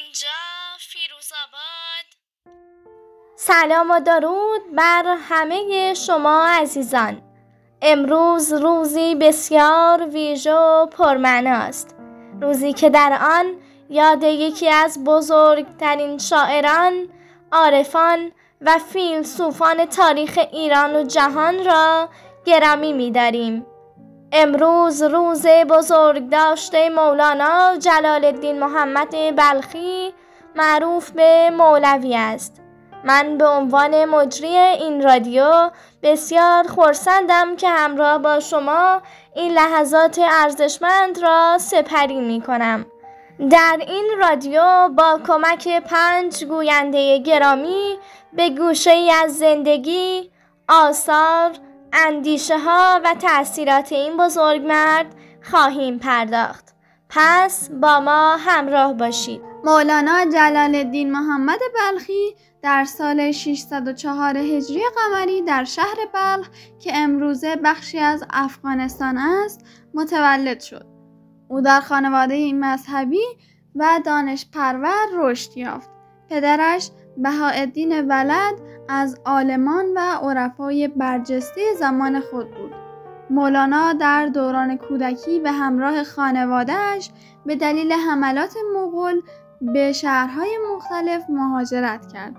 اینجا فیروزآباد. سلام و درود بر همه شما عزیزان. امروز روزی بسیار ویژه و پرمعناست. روزی که در آن یاد یکی از بزرگترین شاعران، عارفان و فیلسوفان تاریخ ایران و جهان را گرامی می‌داریم. امروز روز بزرگداشت مولانا جلال الدین محمد بلخی معروف به مولوی است. من به عنوان مجری این رادیو بسیار خرسندم که همراه با شما این لحظات ارزشمند را سپری می کنم. در این رادیو با کمک 5 گوینده گرامی به گوشه‌ای از زندگی، آثار، اندیشه ها و تأثیرات این بزرگمرد خواهیم پرداخت. پس با ما همراه باشید. مولانا جلال الدین محمد بلخی در سال 604 هجری قمری در شهر بلخ که امروزه بخشی از افغانستان است متولد شد. او در خانواده مذهبی و دانشپرور رشد یافت. پدرش بهاءالدین ولد از عالمان و عرفای برجسته زمان خود بود. مولانا در دوران کودکی به همراه خانواده‌اش به دلیل حملات مغول به شهرهای مختلف مهاجرت کرد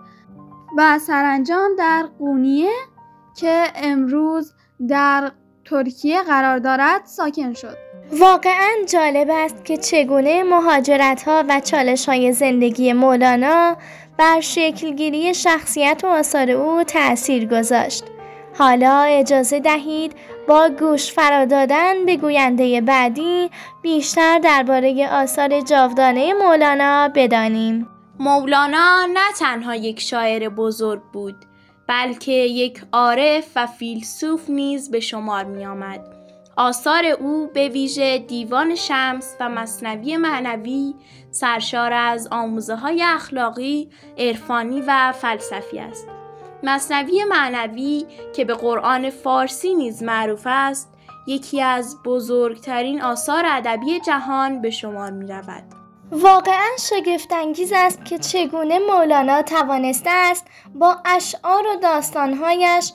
و سرانجام در قونیه که امروز در ترکیه قرار دارد ساکن شد. واقعاً جالب است که چگونه مهاجرت‌ها و چالش‌های زندگی مولانا بر شکلگیری شخصیت و آثار او تأثیر گذاشت. حالا اجازه دهید با گوش فرا دادن به گوینده بعدی بیشتر درباره آثار جاودانه مولانا بدانیم. مولانا نه تنها یک شاعر بزرگ بود، بلکه یک عارف و فیلسوف نیز به شمار می آمد. آثار او به ویژه دیوان شمس و مثنوی معنوی سرشار از آموزه‌های اخلاقی، عرفانی و فلسفی است. مثنوی معنوی که به قرآن فارسی نیز معروف است، یکی از بزرگترین آثار ادبی جهان به شمار می رود. واقعاً شگفت‌انگیز است که چگونه مولانا توانسته است با اشعار و داستان‌هایش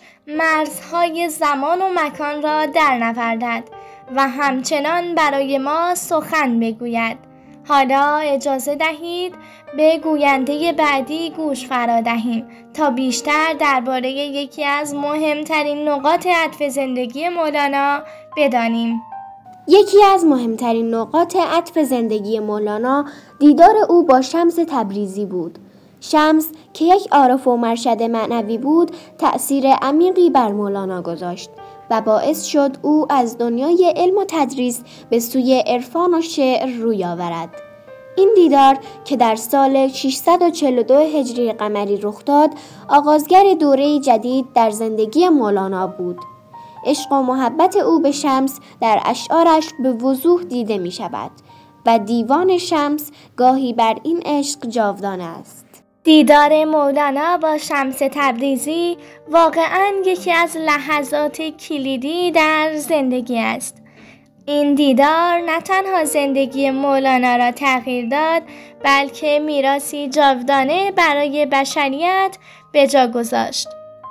مرزهای زمان و مکان را درنوردد و همچنان برای ما سخن بگوید. حالا اجازه دهید به گوینده بعدی گوش فرا دهیم تا بیشتر درباره یکی از مهمترین نقاط عطف زندگی مولانا بدانیم. یکی از مهمترین نقاط عطف زندگی مولانا دیدار او با شمس تبریزی بود. شمس که یک عارف و مرشد معنوی بود، تأثیر عمیقی بر مولانا گذاشت و باعث شد او از دنیای علم و تدریس به سوی عرفان و شعر روی آورد. این دیدار که در سال 642 هجری قمری رخ داد، آغازگر دوره جدید در زندگی مولانا بود. عشق و محبت او به شمس در اشعارش به وضوح دیده می شود و دیوان شمس گاهی بر این عشق جاودانه است. دیدار مولانا با شمس تبریزی واقعاً یکی از لحظات کلیدی در زندگی است. این دیدار نه تنها زندگی مولانا را تغییر داد، بلکه میراثی جاودانه برای بشریت به جا گذاشت.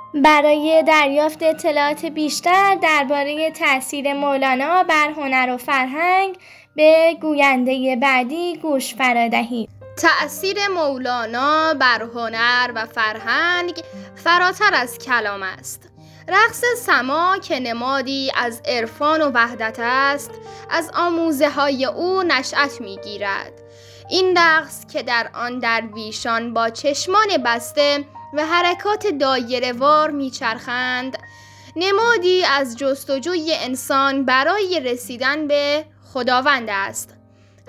برای دریافت اطلاعات بیشتر درباره تأثیر مولانا بر هنر و فرهنگ به گوینده بعدی گوش فرا دهید. تأثیر مولانا بر هنر و فرهنگ فراتر از کلام است. رقص سما که نمادی از عرفان و وحدت است، از آموزه‌های او نشأت می‌گیرد. این رقص که در آن درویشان با چشمان بسته و حرکات دایره‌وار میچرخند، نمادی از جستجوی انسان برای رسیدن به خداوند است.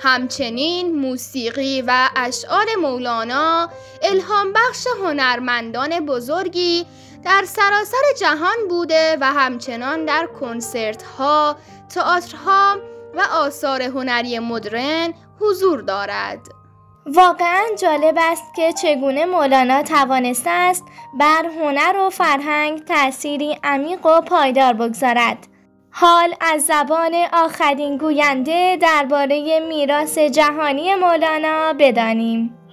همچنین موسیقی و اشعار مولانا الهام بخش هنرمندان بزرگی در سراسر جهان بوده و همچنان در کنسرت‌ها، تئاترها و آثار هنری مدرن حضور دارد. واقعاً جالب است که چگونه مولانا توانسته است بر هنر و فرهنگ تأثیری عمیق و پایدار بگذارد. حال از زبان آخرین گوینده درباره میراث جهانی مولانا بدانیم.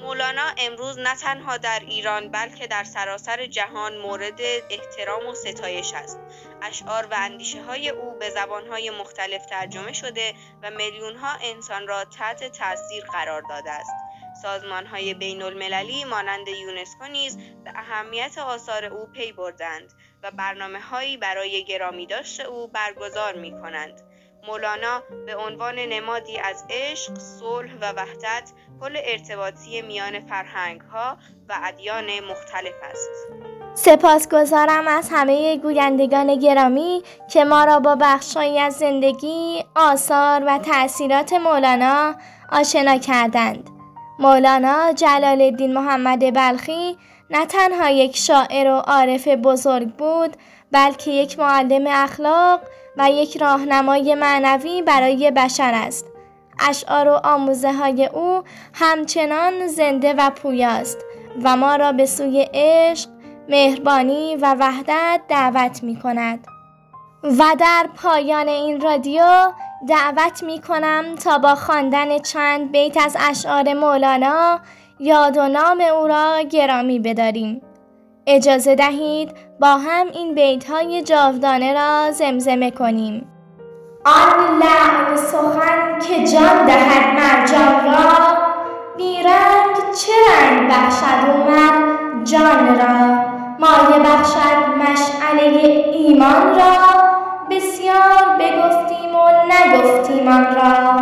مولانا امروز نه تنها در ایران بلکه در سراسر جهان مورد احترام و ستایش است. اشعار و اندیشه‌های او به زبان‌های مختلف ترجمه شده و میلیون‌ها انسان را تحت تأثیر قرار داده است. سازمان‌های بین‌المللی مانند یونسکو نیز به اهمیت آثار او پی بردند و برنامه‌هایی برای گرامی‌داشت او برگزار می‌کنند. مولانا به عنوان نمادی از عشق، صلح و وحدت، پل ارتباطی میان فرهنگ‌ها و ادیان مختلف است. سپاسگزارم از همه گویندگان گرامی که ما را با بخش‌هایی از زندگی، آثار و تأثیرات مولانا آشنا کردند. مولانا جلال الدین محمد بلخی نه تنها یک شاعر و عارف بزرگ بود، بلکه یک معلم اخلاق و یک راهنمای معنوی برای بشر است. اشعار و آموزه‌های او همچنان زنده و پویاست و ما را به سوی عشق، مهربانی و وحدت دعوت می کند. و در پایان این رادیو دعوت می کنم تا با خواندن چند بیت از اشعار مولانا یاد و نام او را گرامی بداریم. اجازه دهید با هم این بیت‌های جاودانه را زمزمه کنیم. آن لعل سخن که جان دهد مرجان را، بیرنگ چه رنگ بخشد او مر جان را. مایه بخشد مشعله ایمان را، بسیار بگفتیم و نگفتیم آن را.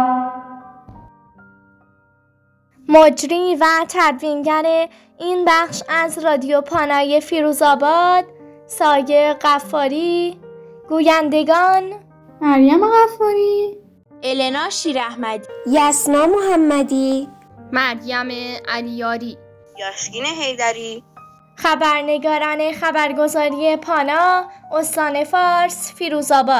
مجری و تدوینگر این بخش از رادیو پانای فیروزآباد سایه غفاری. گویندگان مریم غفاری، النا شیراحمدی، یسنا محمدی، مریم علیاری، یاشکین حیدری. خبرنگاران خبرگزاری پانا، استان فارس، فیروزآباد.